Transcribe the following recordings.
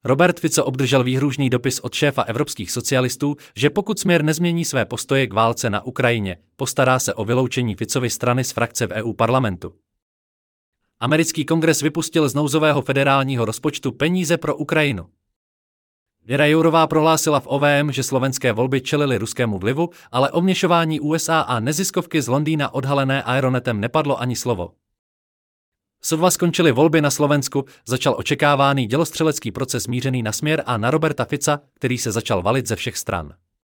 Robert Fico obdržel výhrůžný dopis od šéfa evropských socialistů, že pokud Směr nezmění své postoje k válce na Ukrajině, postará se o vyloučení Ficovy strany z frakce v EU parlamentu. Americký kongres vypustil z nouzového federálního rozpočtu peníze pro Ukrajinu. Věra Jourová prohlásila v OVM, že slovenské volby čelily ruskému vlivu, ale o vměšování USA a neziskovky z Londýna odhalené Aeronetem nepadlo ani slovo. Sotva skončily volby na Slovensku, začal očekávaný dělostřelecký proces mířený na Směr a na Roberta Fica, který se začal valit ze všech stran.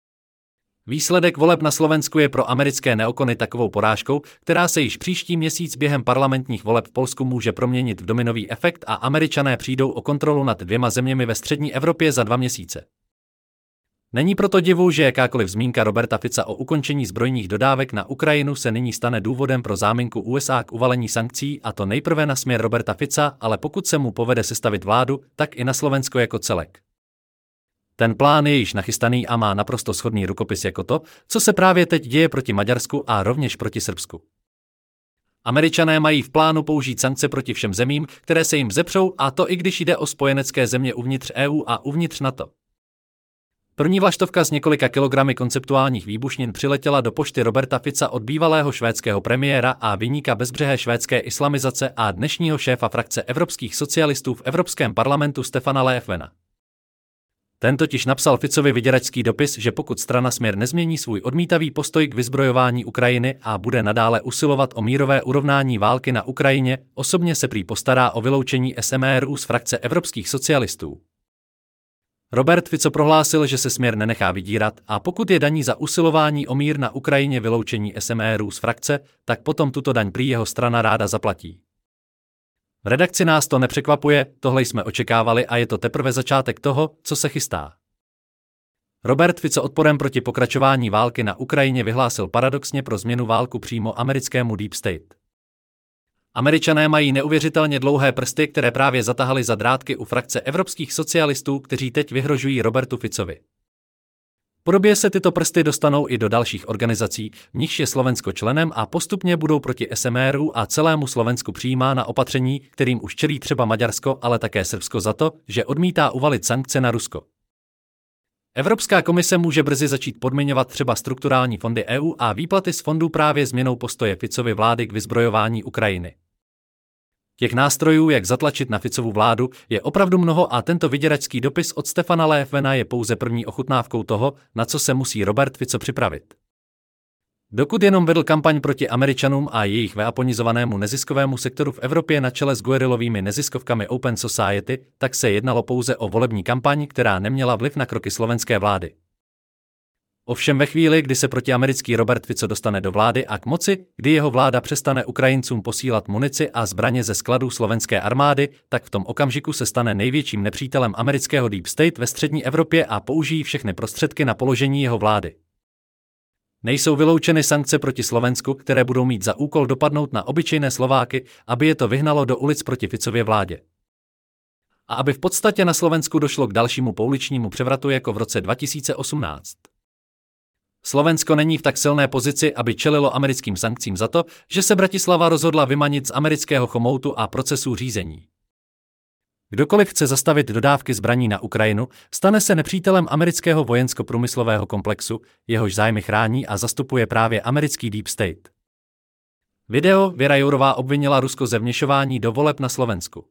Výsledek voleb na Slovensku je pro americké neokony takovou porážkou, která se již příští měsíc během parlamentních voleb v Polsku může proměnit v dominový efekt a Američané přijdou o kontrolu nad 2 zeměmi ve střední Evropě za 2 měsíce. Není proto divu, že jakákoliv zmínka Roberta Fica o ukončení zbrojních dodávek na Ukrajinu se nyní stane důvodem pro záminku USA k uvalení sankcí, a to nejprve na Směr Roberta Fica, ale pokud se mu povede sestavit vládu, tak i na Slovensko jako celek. Ten plán je již nachystaný a má naprosto shodný rukopis jako to, co se právě teď děje proti Maďarsku a rovněž proti Srbsku. Američané mají v plánu použít sankce proti všem zemím, které se jim zepřou, a to i když jde o spojenecké země uvnitř EU a uvnitř NATO. První vlaštovka s několika kilogramy konceptuálních výbušnin přiletěla do pošty Roberta Fica od bývalého švédského premiéra a viníka bezbřehé švédské islamizace a dnešního šéfa frakce evropských socialistů v Evropském parlamentu Stefana Löfvena. Ten totiž napsal Ficovi vyděračský dopis, že pokud strana Směr nezmění svůj odmítavý postoj k vyzbrojování Ukrajiny a bude nadále usilovat o mírové urovnání války na Ukrajině, osobně se prý postará o vyloučení SMRU z frakce evropských socialistů. Robert Fico prohlásil, že se Směr nenechá vydírat a pokud je daní za usilování o mír na Ukrajině vyloučení SMRU z frakce, tak potom tuto daň prý jeho strana ráda zaplatí. V redakci nás to nepřekvapuje, tohle jsme očekávali a je to teprve začátek toho, co se chystá. Robert Fico odporem proti pokračování války na Ukrajině vyhlásil paradoxně pro změnu válku přímo americkému Deep State. Američané mají neuvěřitelně dlouhé prsty, které právě zatahali za drátky u frakce evropských socialistů, kteří teď vyhrožují Robertu Ficovi. Podobě se tyto prsty dostanou i do dalších organizací, v nichž je Slovensko členem, a postupně budou proti SMRU a celému Slovensku přijímána opatření, kterým už čelí třeba Maďarsko, ale také Srbsko za to, že odmítá uvalit sankce na Rusko. Evropská komise může brzy začít podmiňovat třeba strukturální fondy EU a výplaty z fondů právě změnou postoje Ficovy vlády k vyzbrojování Ukrajiny. Těch nástrojů, jak zatlačit na Ficovu vládu, je opravdu mnoho a tento vyděračský dopis od Stefana Löfvena je pouze první ochutnávkou toho, na co se musí Robert Fico připravit. Dokud jenom vedl kampaň proti Američanům a jejich veaponizovanému neziskovému sektoru v Evropě na čele s guerilovými neziskovkami Open Society, tak se jednalo pouze o volební kampaň, která neměla vliv na kroky slovenské vlády. Ovšem ve chvíli, kdy se protiamerický Robert Fico dostane do vlády a k moci, kdy jeho vláda přestane Ukrajincům posílat munici a zbraně ze skladů slovenské armády, tak v tom okamžiku se stane největším nepřítelem amerického Deep State ve střední Evropě a použijí všechny prostředky na položení jeho vlády. Nejsou vyloučeny sankce proti Slovensku, které budou mít za úkol dopadnout na obyčejné Slováky, aby je to vyhnalo do ulic proti Ficově vládě. A aby v podstatě na Slovensku došlo k dalšímu pouličnímu převratu jako v roce 2018. Slovensko není v tak silné pozici, aby čelilo americkým sankcím za to, že se Bratislava rozhodla vymanit z amerického chomoutu a procesů řízení. Kdokoliv chce zastavit dodávky zbraní na Ukrajinu, stane se nepřítelem amerického vojensko-průmyslového komplexu, jehož zájmy chrání a zastupuje právě americký Deep State. Video Věra Jourová obvinila Rusko ze vměšování do voleb na Slovensku.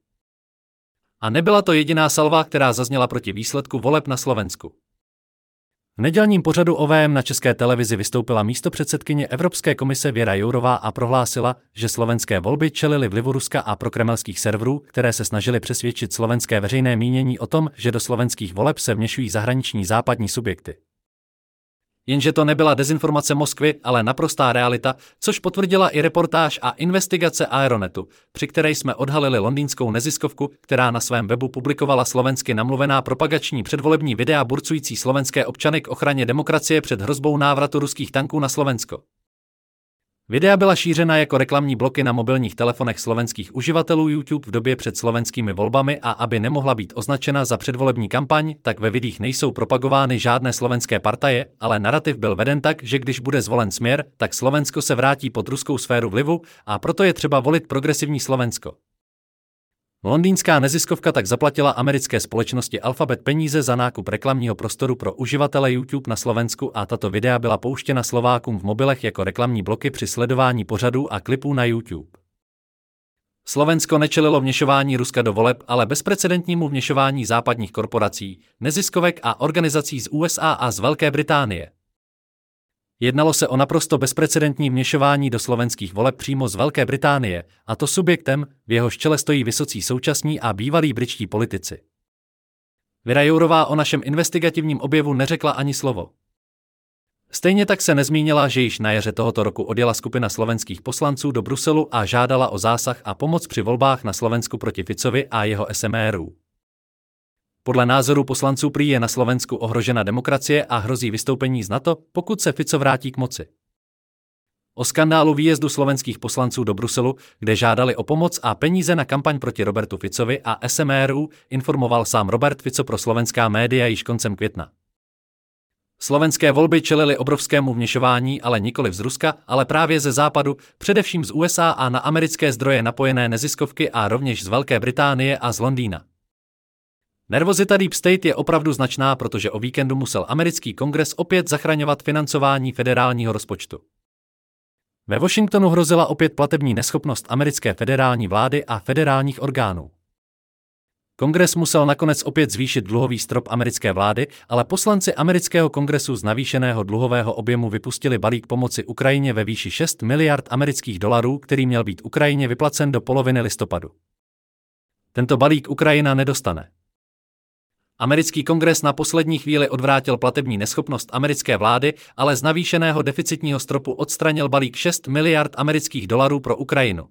A nebyla to jediná salva, která zazněla proti výsledku voleb na Slovensku. V nedělním pořadu OVM na České televizi vystoupila místopředsedkyně Evropské komise Věra Jourová a prohlásila, že slovenské volby čelily vlivu Ruska a prokremelských serverů, které se snažily přesvědčit slovenské veřejné mínění o tom, že do slovenských voleb se vměšují zahraniční západní subjekty. Jenže to nebyla dezinformace Moskvy, ale naprostá realita, což potvrdila i reportáž a investigace Aeronetu, při které jsme odhalili londýnskou neziskovku, která na svém webu publikovala slovensky namluvená propagační předvolební videa burcující slovenské občany k ochraně demokracie před hrozbou návratu ruských tanků na Slovensko. Videa byla šířena jako reklamní bloky na mobilních telefonech slovenských uživatelů YouTube v době před slovenskými volbami a aby nemohla být označena za předvolební kampaň, tak ve videích nejsou propagovány žádné slovenské partaje, ale narativ byl veden tak, že když bude zvolen Směr, tak Slovensko se vrátí pod ruskou sféru vlivu a proto je třeba volit progresivní Slovensko. Londýnská neziskovka tak zaplatila americké společnosti Alphabet peníze za nákup reklamního prostoru pro uživatele YouTube na Slovensku a tato videa byla pouštěna Slovákům v mobilech jako reklamní bloky při sledování pořadů a klipů na YouTube. Slovensko nečelilo vměšování Ruska do voleb, ale bezprecedentnímu vměšování západních korporací, neziskovek a organizací z USA a z Velké Británie. Jednalo se o naprosto bezprecedentní vměšování do slovenských voleb přímo z Velké Británie, a to subjektem, v jehož čele stojí vysocí současní a bývalí britští politici. Věra Jourová o našem investigativním objevu neřekla ani slovo. Stejně tak se nezmínila, že již na jaře tohoto roku odjela skupina slovenských poslanců do Bruselu a žádala o zásah a pomoc při volbách na Slovensku proti Ficovi a jeho SMRu. Podle názoru poslanců prý je na Slovensku ohrožena demokracie a hrozí vystoupení z NATO, pokud se Fico vrátí k moci. O skandálu výjezdu slovenských poslanců do Bruselu, kde žádali o pomoc a peníze na kampaň proti Robertu Ficovi a SMRu, informoval sám Robert Fico pro slovenská média již koncem května. Slovenské volby čelily obrovskému vměšování, ale nikoli z Ruska, ale právě ze západu, především z USA a na americké zdroje napojené neziskovky a rovněž z Velké Británie a z Londýna. Nervozita Deep State je opravdu značná, protože o víkendu musel americký kongres opět zachraňovat financování federálního rozpočtu. Ve Washingtonu hrozila opět platební neschopnost americké federální vlády a federálních orgánů. Kongres musel nakonec opět zvýšit dluhový strop americké vlády, ale poslanci amerického kongresu z navýšeného dluhového objemu vypustili balík pomoci Ukrajině ve výši 6 miliard amerických dolarů, který měl být Ukrajině vyplacen do poloviny listopadu. Tento balík Ukrajina nedostane. Americký kongres na poslední chvíli odvrátil platební neschopnost americké vlády, ale z navýšeného deficitního stropu odstranil balík 6 miliard amerických dolarů pro Ukrajinu.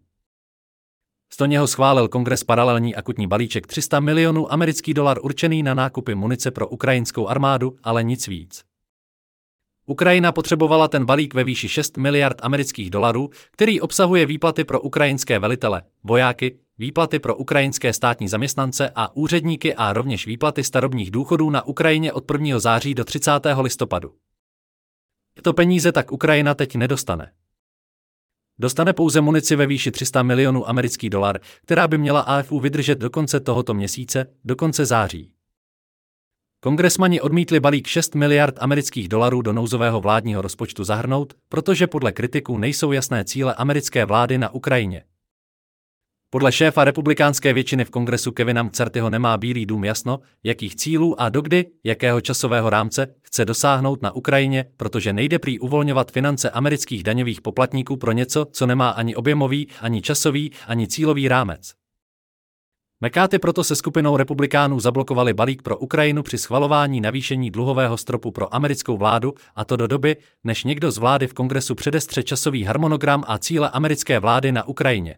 Z něho schválil kongres paralelní akutní balíček 300 milionů amerických dolarů určený na nákupy munice pro ukrajinskou armádu, ale nic víc. Ukrajina potřebovala ten balík ve výši 6 miliard amerických dolarů, který obsahuje výplaty pro ukrajinské velitele, vojáky, výplaty pro ukrajinské státní zaměstnance a úředníky a rovněž výplaty starobních důchodů na Ukrajině od 1. září do 30. listopadu. Tyto peníze tak Ukrajina teď nedostane. Dostane pouze munici ve výši 300 milionů amerických dolarů, která by měla AFU vydržet do konce tohoto měsíce, do konce září. Kongresmani odmítli balík 6 miliard amerických dolarů do nouzového vládního rozpočtu zahrnout, protože podle kritiků nejsou jasné cíle americké vlády na Ukrajině. Podle šéfa republikánské většiny v kongresu Kevina McCarthyho nemá Bílý dům jasno, jakých cílů a dokdy, jakého časového rámce chce dosáhnout na Ukrajině, protože nejde prý uvolňovat finance amerických daňových poplatníků pro něco, co nemá ani objemový, ani časový, ani cílový rámec. McCarthy proto se skupinou republikánů zablokovali balík pro Ukrajinu při schvalování navýšení dluhového stropu pro americkou vládu, a to do doby, než někdo z vlády v kongresu předestře časový harmonogram a cíle americké vlády na Ukrajině.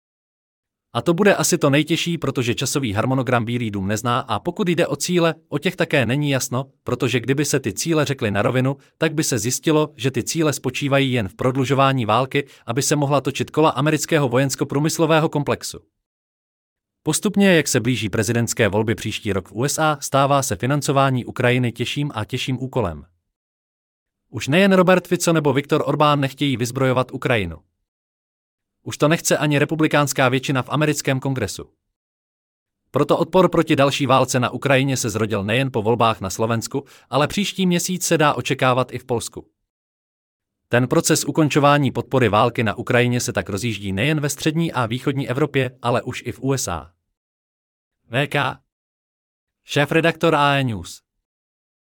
A to bude asi to nejtěžší, protože časový harmonogram Bílý dům nezná a pokud jde o cíle, o těch také není jasno, protože kdyby se ty cíle řekly na rovinu, tak by se zjistilo, že ty cíle spočívají jen v prodlužování války, aby se mohla točit kola amerického vojensko-průmyslového komplexu. Postupně, jak se blíží prezidentské volby příští rok v USA, stává se financování Ukrajiny těžším a těžším úkolem. Už nejen Robert Fico nebo Viktor Orbán nechtějí vyzbrojovat Ukrajinu. Už to nechce ani republikánská většina v americkém kongresu. Proto odpor proti další válce na Ukrajině se zrodil nejen po volbách na Slovensku, ale příští měsíc se dá očekávat i v Polsku. Ten proces ukončování podpory války na Ukrajině se tak rozjíždí nejen ve střední a východní Evropě, ale už i v USA. VK. Šéfredaktor AE News.